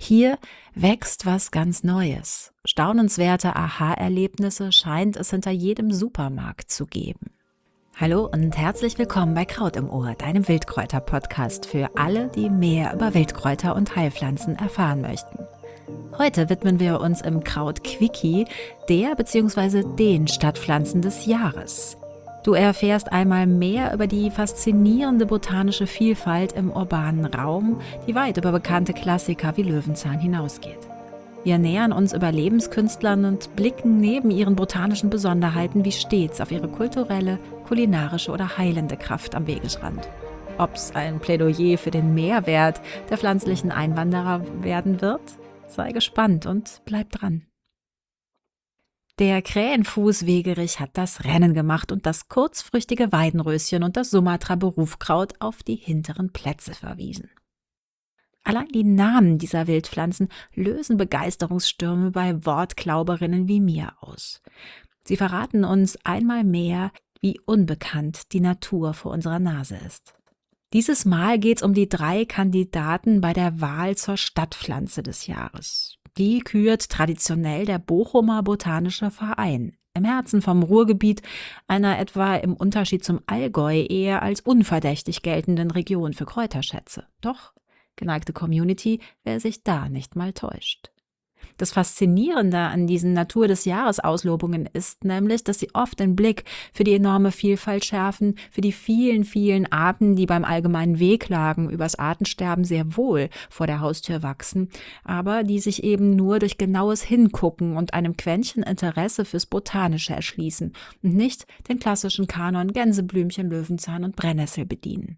Hier wächst was ganz Neues. Staunenswerte Aha-Erlebnisse scheint es hinter jedem Supermarkt zu geben. Hallo und herzlich willkommen bei Kraut im Ohr, deinem Wildkräuter-Podcast für alle, die mehr über Wildkräuter und Heilpflanzen erfahren möchten. Heute widmen wir uns im Kraut-Quickie der bzw. den Stadtpflanzen des Jahres. Du erfährst einmal mehr über die faszinierende botanische Vielfalt im urbanen Raum, die weit über bekannte Klassiker wie Löwenzahn hinausgeht. Wir nähern uns Überlebenskünstlern und blicken neben ihren botanischen Besonderheiten wie stets auf ihre kulturelle, kulinarische oder heilende Kraft am Wegesrand. Ob's ein Plädoyer für den Mehrwert der pflanzlichen Einwanderer werden wird? Sei gespannt und bleib dran. Der Krähenfuß-Wegerich hat das Rennen gemacht und das kurzfrüchtige Weidenröschen und das Sumatra-Berufkraut auf die hinteren Plätze verwiesen. Allein die Namen dieser Wildpflanzen lösen Begeisterungsstürme bei Wortklauberinnen wie mir aus. Sie verraten uns einmal mehr, wie unbekannt die Natur vor unserer Nase ist. Dieses Mal geht es um die 3 Kandidaten bei der Wahl zur Stadtpflanze des Jahres. Die kürt traditionell der Bochumer Botanische Verein, im Herzen vom Ruhrgebiet, einer etwa im Unterschied zum Allgäu eher als unverdächtig geltenden Region für Kräuterschätze. Doch, geneigte Community, wer sich da nicht mal täuscht. Das Faszinierende an diesen Natur des Jahres Auslobungen ist nämlich, dass sie oft den Blick für die enorme Vielfalt schärfen, für die vielen, vielen Arten, die beim allgemeinen Wehklagen übers Artensterben sehr wohl vor der Haustür wachsen, aber die sich eben nur durch genaues Hingucken und einem Quäntchen Interesse fürs Botanische erschließen und nicht den klassischen Kanon Gänseblümchen, Löwenzahn und Brennnessel bedienen.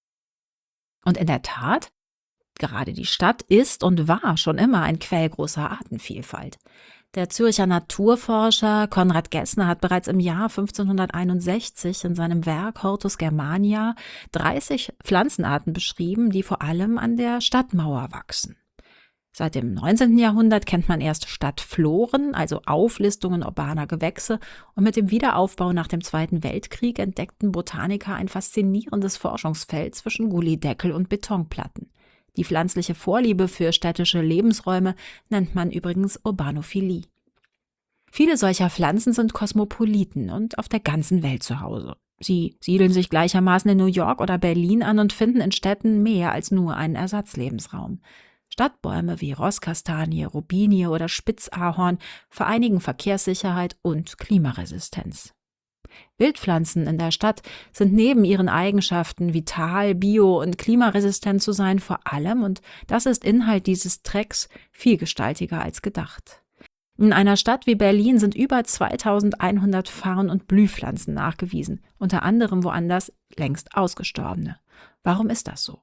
Und in der Tat, gerade die Stadt ist und war schon immer ein Quell großer Artenvielfalt. Der Zürcher Naturforscher Konrad Gessner hat bereits im Jahr 1561 in seinem Werk Hortus Germania 30 Pflanzenarten beschrieben, die vor allem an der Stadtmauer wachsen. Seit dem 19. Jahrhundert kennt man erst Stadtfloren, also Auflistungen urbaner Gewächse, und mit dem Wiederaufbau nach dem Zweiten Weltkrieg entdeckten Botaniker ein faszinierendes Forschungsfeld zwischen Gullydeckel und Betonplatten. Die pflanzliche Vorliebe für städtische Lebensräume nennt man übrigens Urbanophilie. Viele solcher Pflanzen sind Kosmopoliten und auf der ganzen Welt zu Hause. Sie siedeln sich gleichermaßen in New York oder Berlin an und finden in Städten mehr als nur einen Ersatzlebensraum. Stadtbäume wie Rosskastanie, Robinie oder Spitzahorn vereinigen Verkehrssicherheit und Klimaresistenz. Wildpflanzen in der Stadt sind neben ihren Eigenschaften, vital, bio und klimaresistent zu sein, vor allem, und das ist Inhalt dieses Tracks, vielgestaltiger als gedacht. In einer Stadt wie Berlin sind über 2100 Farn- und Blühpflanzen nachgewiesen, unter anderem woanders längst ausgestorbene. Warum ist das so?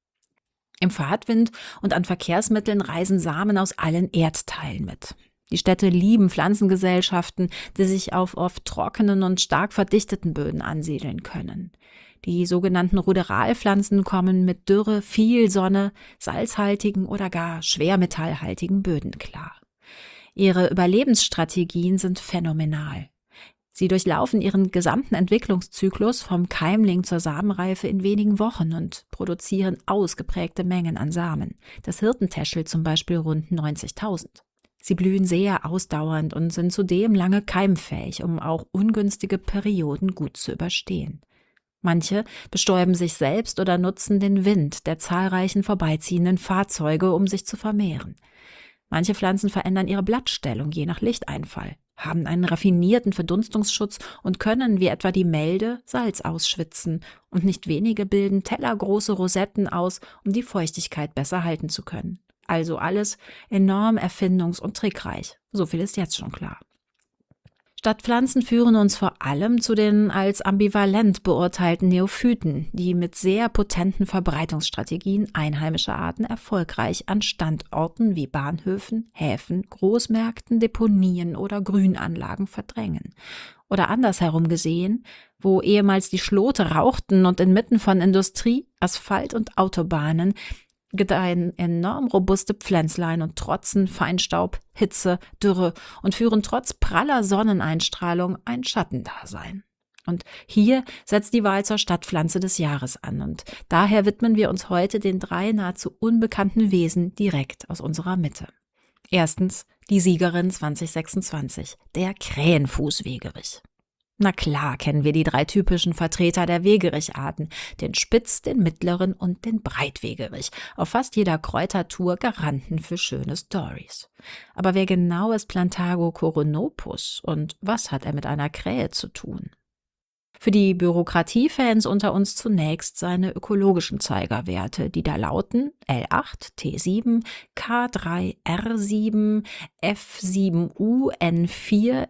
Im Fahrtwind und an Verkehrsmitteln reisen Samen aus allen Erdteilen mit. Die Städte lieben Pflanzengesellschaften, die sich auf oft trockenen und stark verdichteten Böden ansiedeln können. Die sogenannten Ruderalpflanzen kommen mit Dürre, viel Sonne, salzhaltigen oder gar schwermetallhaltigen Böden klar. Ihre Überlebensstrategien sind phänomenal. Sie durchlaufen ihren gesamten Entwicklungszyklus vom Keimling zur Samenreife in wenigen Wochen und produzieren ausgeprägte Mengen an Samen. Das Hirtentäschel zum Beispiel rund 90.000. Sie blühen sehr ausdauernd und sind zudem lange keimfähig, um auch ungünstige Perioden gut zu überstehen. Manche bestäuben sich selbst oder nutzen den Wind der zahlreichen vorbeiziehenden Fahrzeuge, um sich zu vermehren. Manche Pflanzen verändern ihre Blattstellung je nach Lichteinfall, haben einen raffinierten Verdunstungsschutz und können, wie etwa die Melde, Salz ausschwitzen, und nicht wenige bilden tellergroße Rosetten aus, um die Feuchtigkeit besser halten zu können. Also alles enorm erfindungs- und trickreich. So viel ist jetzt schon klar. Stadtpflanzen führen uns vor allem zu den als ambivalent beurteilten Neophyten, die mit sehr potenten Verbreitungsstrategien einheimischer Arten erfolgreich an Standorten wie Bahnhöfen, Häfen, Großmärkten, Deponien oder Grünanlagen verdrängen. Oder andersherum gesehen, wo ehemals die Schlote rauchten und inmitten von Industrie, Asphalt und Autobahnen gedeihen enorm robuste Pflänzlein und trotzen Feinstaub, Hitze, Dürre und führen trotz praller Sonneneinstrahlung ein Schattendasein. Und hier setzt die Wahl zur Stadtpflanze des Jahres an. Und daher widmen wir uns heute den 3 nahezu unbekannten Wesen direkt aus unserer Mitte. Erstens die Siegerin 2026, der Krähenfußwegerich. Na klar kennen wir die 3 typischen Vertreter der Wegericharten, den Spitz-, den mittleren und den Breitwegerich. Auf fast jeder Kräutertour Garanten für schöne Stories. Aber wer genau ist Plantago coronopus und was hat er mit einer Krähe zu tun? Für die Bürokratiefans unter uns zunächst seine ökologischen Zeigerwerte, die da lauten L8, T7, K3, R7, F7U, N4,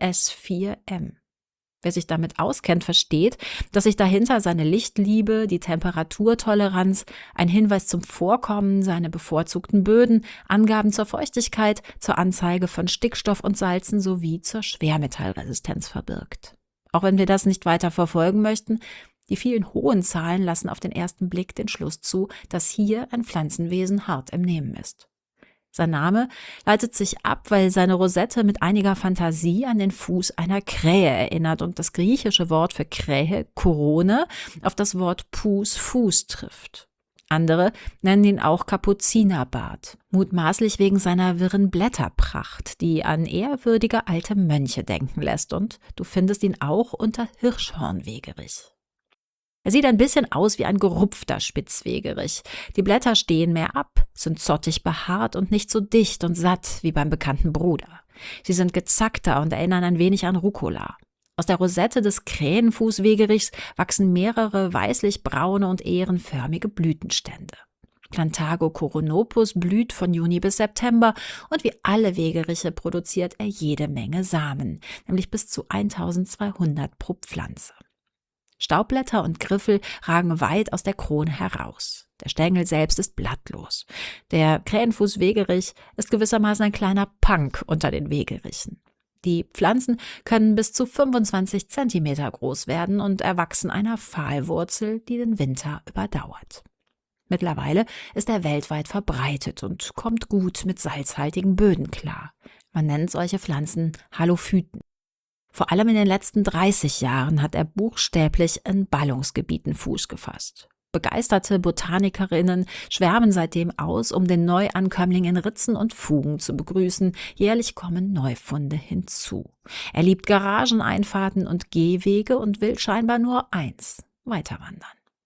S4M. Wer sich damit auskennt, versteht, dass sich dahinter seine Lichtliebe, die Temperaturtoleranz, ein Hinweis zum Vorkommen, seine bevorzugten Böden, Angaben zur Feuchtigkeit, zur Anzeige von Stickstoff und Salzen sowie zur Schwermetallresistenz verbirgt. Auch wenn wir das nicht weiter verfolgen möchten, die vielen hohen Zahlen lassen auf den ersten Blick den Schluss zu, dass hier ein Pflanzenwesen hart im Nehmen ist. Sein Name leitet sich ab, weil seine Rosette mit einiger Fantasie an den Fuß einer Krähe erinnert und das griechische Wort für Krähe, Korone, auf das Wort Pus, Fuß trifft. Andere nennen ihn auch Kapuzinerbart, mutmaßlich wegen seiner wirren Blätterpracht, die an ehrwürdige alte Mönche denken lässt, und du findest ihn auch unter Hirschhornwegerich. Er sieht ein bisschen aus wie ein gerupfter Spitzwegerich. Die Blätter stehen mehr ab, sind zottig behaart und nicht so dicht und satt wie beim bekannten Bruder. Sie sind gezackter und erinnern ein wenig an Rucola. Aus der Rosette des Krähenfußwegerichs wachsen mehrere weißlich-braune und ährenförmige Blütenstände. Plantago coronopus blüht von Juni bis September und wie alle Wegeriche produziert er jede Menge Samen, nämlich bis zu 1200 pro Pflanze. Staubblätter und Griffel ragen weit aus der Krone heraus. Der Stängel selbst ist blattlos. Der Krähenfußwegerich ist gewissermaßen ein kleiner Punk unter den Wegerichen. Die Pflanzen können bis zu 25 Zentimeter groß werden und erwachsen einer Pfahlwurzel, die den Winter überdauert. Mittlerweile ist er weltweit verbreitet und kommt gut mit salzhaltigen Böden klar. Man nennt solche Pflanzen Halophyten. Vor allem in den letzten 30 Jahren hat er buchstäblich in Ballungsgebieten Fuß gefasst. Begeisterte Botanikerinnen schwärmen seitdem aus, um den Neuankömmling in Ritzen und Fugen zu begrüßen. Jährlich kommen Neufunde hinzu. Er liebt Garageneinfahrten und Gehwege und will scheinbar nur eins: weiterwandern.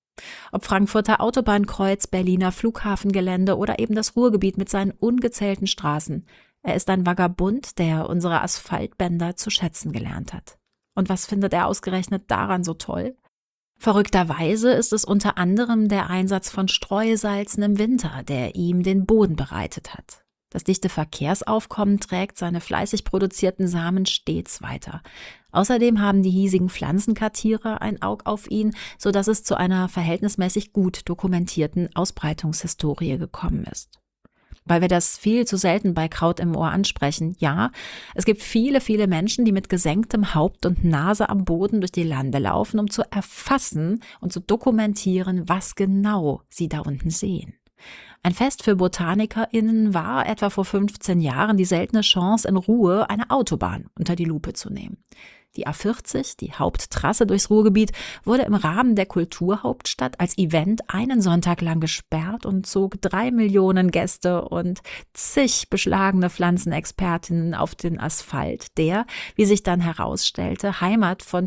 Ob Frankfurter Autobahnkreuz, Berliner Flughafengelände oder eben das Ruhrgebiet mit seinen ungezählten Straßen. Er ist ein Vagabund, der unsere Asphaltbänder zu schätzen gelernt hat. Und was findet er ausgerechnet daran so toll? Verrückterweise ist es unter anderem der Einsatz von Streusalzen im Winter, der ihm den Boden bereitet hat. Das dichte Verkehrsaufkommen trägt seine fleißig produzierten Samen stets weiter. Außerdem haben die hiesigen Pflanzenkartierer ein Auge auf ihn, sodass es zu einer verhältnismäßig gut dokumentierten Ausbreitungshistorie gekommen ist. Weil wir das viel zu selten bei Kraut im Ohr ansprechen. Ja, es gibt viele, viele Menschen, die mit gesenktem Haupt und Nase am Boden durch die Lande laufen, um zu erfassen und zu dokumentieren, was genau sie da unten sehen. Ein Fest für BotanikerInnen war etwa vor 15 Jahren die seltene Chance, in Ruhe eine Autobahn unter die Lupe zu nehmen. Die A40, die Haupttrasse durchs Ruhrgebiet, wurde im Rahmen der Kulturhauptstadt als Event einen Sonntag lang gesperrt und zog 3 Millionen Gäste und zig beschlagene Pflanzenexpertinnen auf den Asphalt, der, wie sich dann herausstellte, Heimat von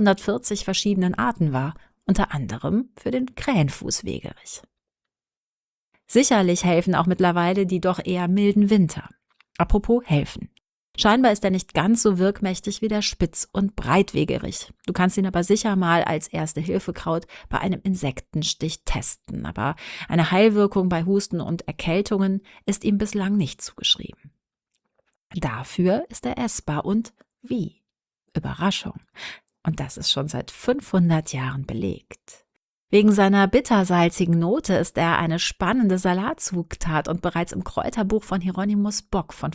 440 verschiedenen Arten war, unter anderem für den Krähenfußwegerich. Sicherlich helfen auch mittlerweile die doch eher milden Winter. Apropos helfen. Scheinbar ist er nicht ganz so wirkmächtig wie der Spitz- und Breitwegerich. Du kannst ihn aber sicher mal als Erste-Hilfe-Kraut bei einem Insektenstich testen. Aber eine Heilwirkung bei Husten und Erkältungen ist ihm bislang nicht zugeschrieben. Dafür ist er essbar und wie? Überraschung. Und das ist schon seit 500 Jahren belegt. Wegen seiner bittersalzigen Note ist er eine spannende Salatzugtat und bereits im Kräuterbuch von Hieronymus Bock von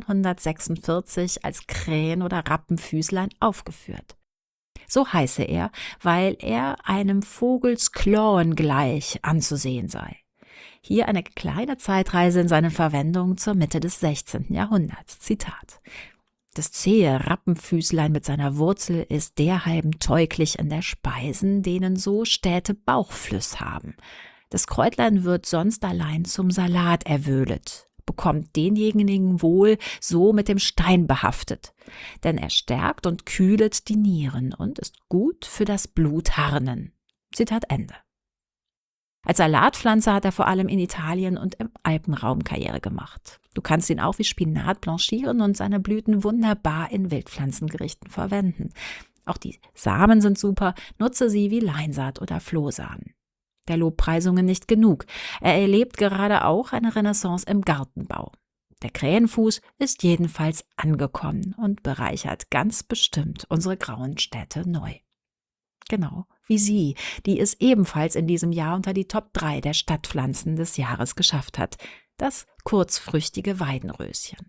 1546 als Krähen- oder Rappenfüßlein aufgeführt. So heiße er, weil er einem Vogelsklauen gleich anzusehen sei. Hier eine kleine Zeitreise in seine Verwendung zur Mitte des 16. Jahrhunderts. Zitat: Das zähe Rappenfüßlein mit seiner Wurzel ist derhalben teuglich in der Speisen, denen so Städte Bauchflüss haben. Das Kräutlein wird sonst allein zum Salat erwöhlet, bekommt denjenigen wohl so mit dem Stein behaftet, denn er stärkt und kühlet die Nieren und ist gut für das Blutharnen. Zitat Ende. Als Salatpflanze hat er vor allem in Italien und im Alpenraum Karriere gemacht. Du kannst ihn auch wie Spinat blanchieren und seine Blüten wunderbar in Wildpflanzengerichten verwenden. Auch die Samen sind super, nutze sie wie Leinsaat oder Flohsamen. Der Lobpreisungen nicht genug. Er erlebt gerade auch eine Renaissance im Gartenbau. Der Krähenfuß ist jedenfalls angekommen und bereichert ganz bestimmt unsere grauen Städte neu. Genau wie sie, die es ebenfalls in diesem Jahr unter die Top 3 der Stadtpflanzen des Jahres geschafft hat, das kurzfrüchtige Weidenröschen.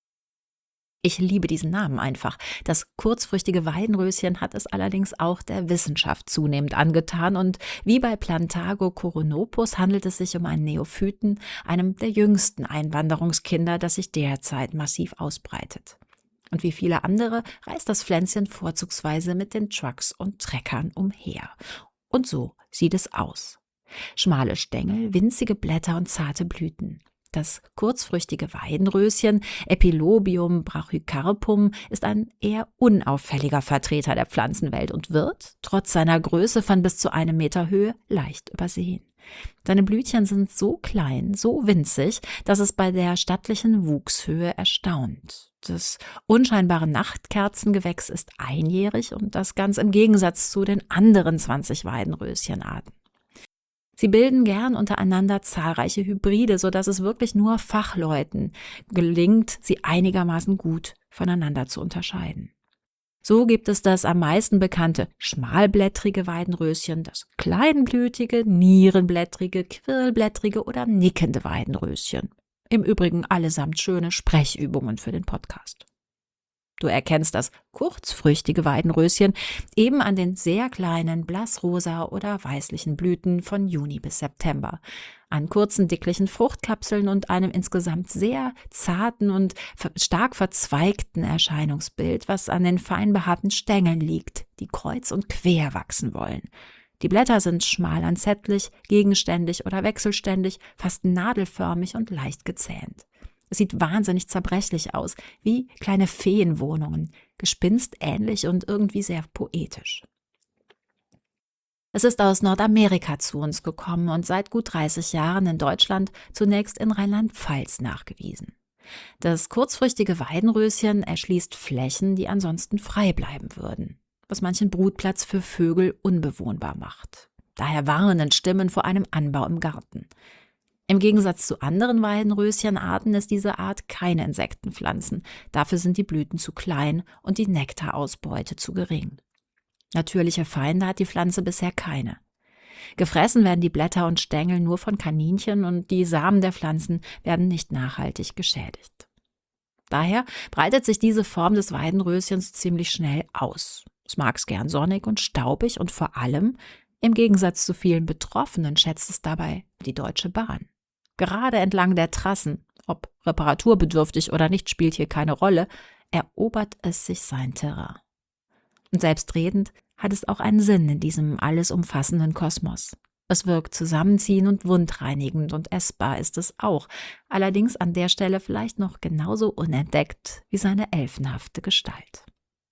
Ich liebe diesen Namen einfach. Das kurzfrüchtige Weidenröschen hat es allerdings auch der Wissenschaft zunehmend angetan und wie bei Plantago coronopus handelt es sich um einen Neophyten, einem der jüngsten Einwanderungskinder, das sich derzeit massiv ausbreitet. Und wie viele andere reist das Pflänzchen vorzugsweise mit den Trucks und Treckern umher. Und so sieht es aus. Schmale Stängel, winzige Blätter und zarte Blüten. Das kurzfrüchtige Weidenröschen, Epilobium brachycarpum, ist ein eher unauffälliger Vertreter der Pflanzenwelt und wird, trotz seiner Größe von bis zu 1 Meter Höhe, leicht übersehen. Seine Blütchen sind so klein, so winzig, dass es bei der stattlichen Wuchshöhe erstaunt. Das unscheinbare Nachtkerzengewächs ist einjährig und das ganz im Gegensatz zu den anderen 20 Weidenröschenarten. Sie bilden gern untereinander zahlreiche Hybride, sodass es wirklich nur Fachleuten gelingt, sie einigermaßen gut voneinander zu unterscheiden. So gibt es das am meisten bekannte schmalblättrige Weidenröschen, das kleinblütige, nierenblättrige, quirlblättrige oder nickende Weidenröschen. Im Übrigen allesamt schöne Sprechübungen für den Podcast. Du erkennst das kurzfrüchtige Weidenröschen eben an den sehr kleinen blassrosa oder weißlichen Blüten von Juni bis September, an kurzen, dicklichen Fruchtkapseln und einem insgesamt sehr zarten und stark verzweigten Erscheinungsbild, was an den fein behaarten Stängeln liegt, die kreuz und quer wachsen wollen. Die Blätter sind schmal lanzettlich, gegenständig oder wechselständig, fast nadelförmig und leicht gezähnt. Es sieht wahnsinnig zerbrechlich aus, wie kleine Feenwohnungen, gespinstähnlich und irgendwie sehr poetisch. Es ist aus Nordamerika zu uns gekommen und seit gut 30 Jahren in Deutschland, zunächst in Rheinland-Pfalz nachgewiesen. Das kurzfrüchtige Weidenröschen erschließt Flächen, die ansonsten frei bleiben würden, was manchen Brutplatz für Vögel unbewohnbar macht. Daher warnen Stimmen vor einem Anbau im Garten. Im Gegensatz zu anderen Weidenröschenarten ist diese Art keine Insektenpflanzen. Dafür sind die Blüten zu klein und die Nektarausbeute zu gering. Natürliche Feinde hat die Pflanze bisher keine. Gefressen werden die Blätter und Stängel nur von Kaninchen und die Samen der Pflanzen werden nicht nachhaltig geschädigt. Daher breitet sich diese Form des Weidenröschens ziemlich schnell aus. Es mag es gern sonnig und staubig und vor allem, im Gegensatz zu vielen Betroffenen, schätzt es dabei die Deutsche Bahn. Gerade entlang der Trassen, ob reparaturbedürftig oder nicht, spielt hier keine Rolle, erobert es sich sein Terrain. Und selbstredend hat es auch einen Sinn in diesem alles umfassenden Kosmos. Es wirkt zusammenziehend und wundreinigend und essbar ist es auch, allerdings an der Stelle vielleicht noch genauso unentdeckt wie seine elfenhafte Gestalt.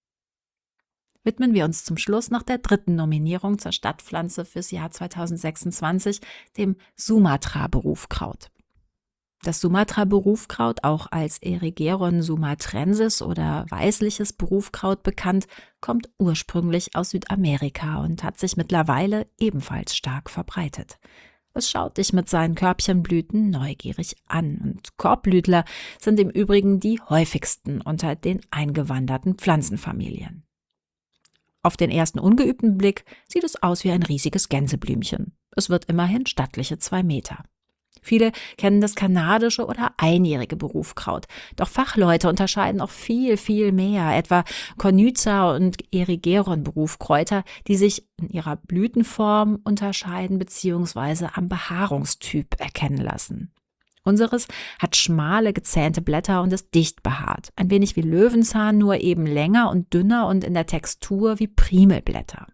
Widmen wir uns zum Schluss noch der 3. Nominierung zur Stadtpflanze fürs Jahr 2026, dem Sumatra-Berufkraut. Das Sumatra-Berufkraut, auch als Erigeron sumatrensis oder weißliches Berufkraut bekannt, kommt ursprünglich aus Südamerika und hat sich mittlerweile ebenfalls stark verbreitet. Es schaut dich mit seinen Körbchenblüten neugierig an und Korbblütler sind im Übrigen die häufigsten unter den eingewanderten Pflanzenfamilien. Auf den ersten ungeübten Blick sieht es aus wie ein riesiges Gänseblümchen. Es wird immerhin stattliche 2 Meter. Viele kennen das kanadische oder einjährige Berufkraut. Doch Fachleute unterscheiden auch viel, viel mehr, etwa Cornyza und Erigeron-Berufkräuter, die sich in ihrer Blütenform unterscheiden bzw. am Behaarungstyp erkennen lassen. Unseres hat schmale, gezähnte Blätter und ist dicht behaart. Ein wenig wie Löwenzahn, nur eben länger und dünner und in der Textur wie Primelblätter.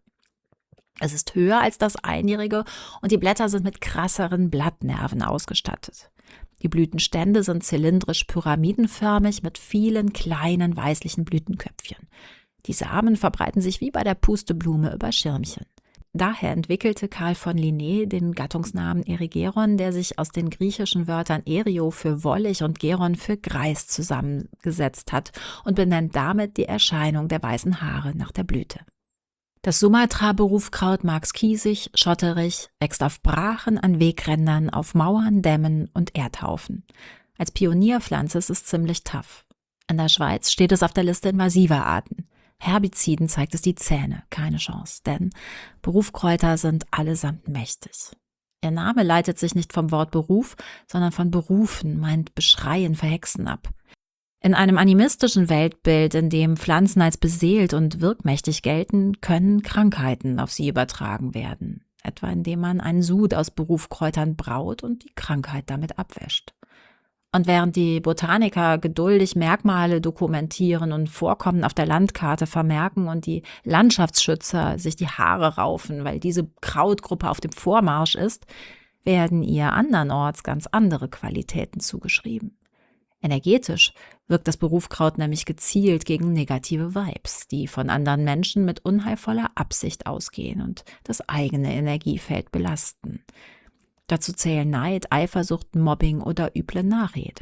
Es ist höher als das einjährige und die Blätter sind mit krasseren Blattnerven ausgestattet. Die Blütenstände sind zylindrisch-pyramidenförmig mit vielen kleinen weißlichen Blütenköpfchen. Die Samen verbreiten sich wie bei der Pusteblume über Schirmchen. Daher entwickelte Carl von Linné den Gattungsnamen Erigeron, der sich aus den griechischen Wörtern Erio für wollig und Geron für Greis zusammengesetzt hat und benennt damit die Erscheinung der weißen Haare nach der Blüte. Das Sumatra-Berufkraut mag kiesig, schotterig, wächst auf Brachen, an Wegrändern, auf Mauern, Dämmen und Erdhaufen. Als Pionierpflanze ist es ziemlich tough. In der Schweiz steht es auf der Liste invasiver Arten. Herbiziden zeigt es die Zähne, keine Chance, denn Berufkräuter sind allesamt mächtig. Ihr Name leitet sich nicht vom Wort Beruf, sondern von berufen, meint beschreien, verhexen ab. In einem animistischen Weltbild, in dem Pflanzen als beseelt und wirkmächtig gelten, können Krankheiten auf sie übertragen werden, etwa indem man einen Sud aus Berufkräutern braut und die Krankheit damit abwäscht. Und während die Botaniker geduldig Merkmale dokumentieren und Vorkommen auf der Landkarte vermerken und die Landschaftsschützer sich die Haare raufen, weil diese Krautgruppe auf dem Vormarsch ist, werden ihr andernorts ganz andere Qualitäten zugeschrieben. Energetisch wirkt das Berufkraut nämlich gezielt gegen negative Vibes, die von anderen Menschen mit unheilvoller Absicht ausgehen und das eigene Energiefeld belasten. Dazu zählen Neid, Eifersucht, Mobbing oder üble Nachrede.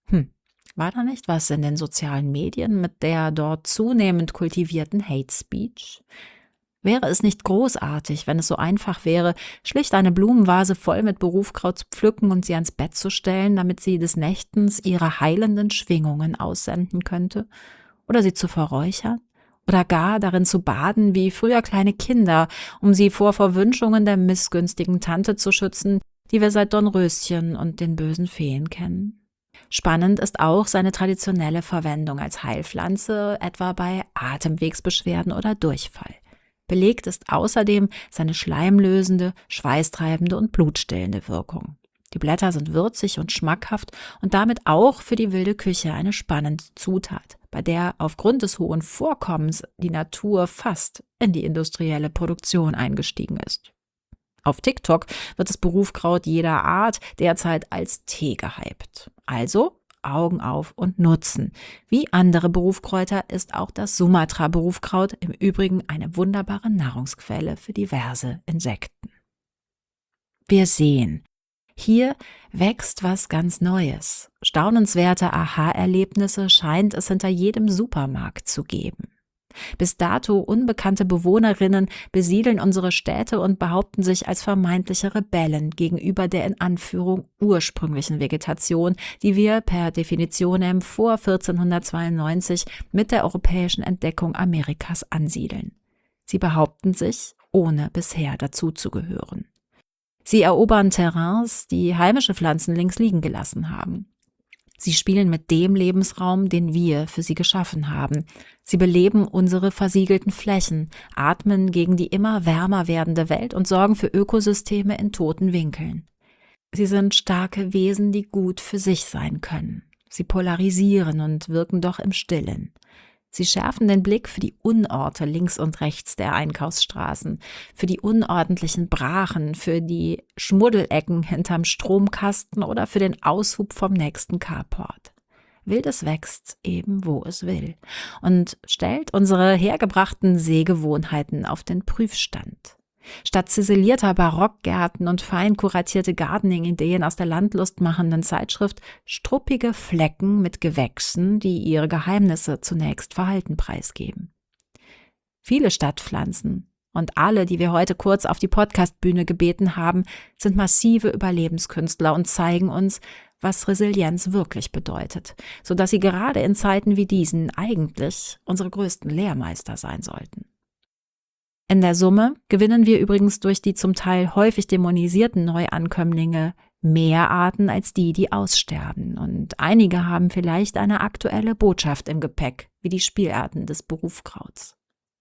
War da nicht was in den sozialen Medien mit der dort zunehmend kultivierten Hate Speech? Wäre es nicht großartig, wenn es so einfach wäre, schlicht eine Blumenvase voll mit Berufkraut zu pflücken und sie ans Bett zu stellen, damit sie des Nächtens ihre heilenden Schwingungen aussenden könnte? Oder sie zu verräuchern? Oder gar darin zu baden wie früher kleine Kinder, um sie vor Verwünschungen der missgünstigen Tante zu schützen, die wir seit Dornröschen und den bösen Feen kennen. Spannend ist auch seine traditionelle Verwendung als Heilpflanze, etwa bei Atemwegsbeschwerden oder Durchfall. Belegt ist außerdem seine schleimlösende, schweißtreibende und blutstillende Wirkung. Die Blätter sind würzig und schmackhaft und damit auch für die wilde Küche eine spannende Zutat, bei der aufgrund des hohen Vorkommens die Natur fast in die industrielle Produktion eingestiegen ist. Auf TikTok wird das Berufkraut jeder Art derzeit als Tee gehypt. Also Augen auf und nutzen. Wie andere Berufkräuter ist auch das Sumatra-Berufkraut im Übrigen eine wunderbare Nahrungsquelle für diverse Insekten. Wir sehen, hier wächst was ganz Neues. Staunenswerte Aha-Erlebnisse scheint es hinter jedem Supermarkt zu geben. Bis dato unbekannte Bewohnerinnen besiedeln unsere Städte und behaupten sich als vermeintliche Rebellen gegenüber der in Anführung ursprünglichen Vegetation, die wir per Definitionem vor 1492 mit der europäischen Entdeckung Amerikas ansiedeln. Sie behaupten sich, ohne bisher dazuzugehören. Sie erobern Terrains, die heimische Pflanzen links liegen gelassen haben. Sie spielen mit dem Lebensraum, den wir für sie geschaffen haben. Sie beleben unsere versiegelten Flächen, atmen gegen die immer wärmer werdende Welt und sorgen für Ökosysteme in toten Winkeln. Sie sind starke Wesen, die gut für sich sein können. Sie polarisieren und wirken doch im Stillen. Sie schärfen den Blick für die Unorte links und rechts der Einkaufsstraßen, für die unordentlichen Brachen, für die Schmuddelecken hinterm Stromkasten oder für den Aushub vom nächsten Carport. Wildes wächst eben, wo es will und stellt unsere hergebrachten Sehgewohnheiten auf den Prüfstand. Statt ziselierter Barockgärten und fein kuratierte Gardening-Ideen aus der landlustmachenden Zeitschrift struppige Flecken mit Gewächsen, die ihre Geheimnisse zunächst verhalten preisgeben. Viele Stadtpflanzen und alle, die wir heute kurz auf die Podcastbühne gebeten haben, sind massive Überlebenskünstler und zeigen uns, was Resilienz wirklich bedeutet, sodass sie gerade in Zeiten wie diesen eigentlich unsere größten Lehrmeister sein sollten. In der Summe gewinnen wir übrigens durch die zum Teil häufig dämonisierten Neuankömmlinge mehr Arten als die, die aussterben. Und einige haben vielleicht eine aktuelle Botschaft im Gepäck, wie die Spielarten des Berufkrauts.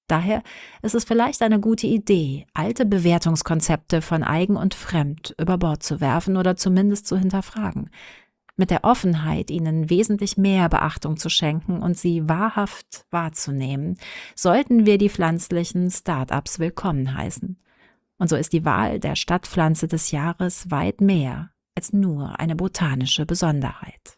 Daher ist es vielleicht eine gute Idee, alte Bewertungskonzepte von eigen und fremd über Bord zu werfen oder zumindest zu hinterfragen. Mit der Offenheit, ihnen wesentlich mehr Beachtung zu schenken und sie wahrhaft wahrzunehmen, sollten wir die pflanzlichen Start-ups willkommen heißen. Und so ist die Wahl der Stadtpflanze des Jahres weit mehr als nur eine botanische Besonderheit.